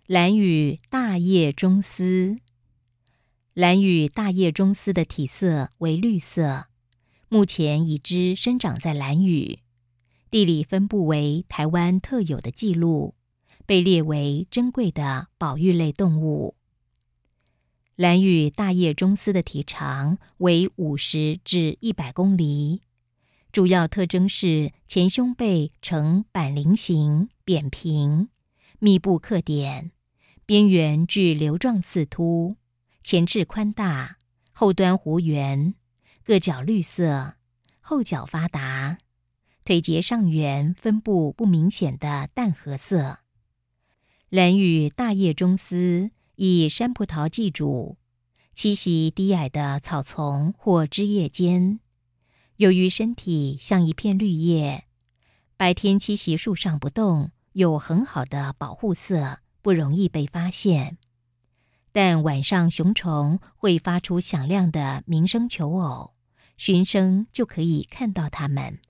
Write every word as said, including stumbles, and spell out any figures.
兰屿大叶中丝。兰屿大叶中丝的体色为绿色，目前已知生长在兰屿，地理分布为台湾特有的纪录，被列为珍贵的保育类动物。兰屿大叶中丝的体长为五十至一百公厘，主要特征是前胸背呈板菱形扁平，密布刻点，边缘具瘤状刺突，前翅宽大，后端弧圆，各角绿色，后角发达，腿节上缘分布不明显的淡褐色。兰屿大叶中丝以山葡萄寄主，栖息低矮的草丛或枝叶间。由于身体像一片绿叶，白天栖息树上不动，有很好的保护色，不容易被发现。但晚上雄虫会发出响亮的鸣声求偶，循声就可以看到它们。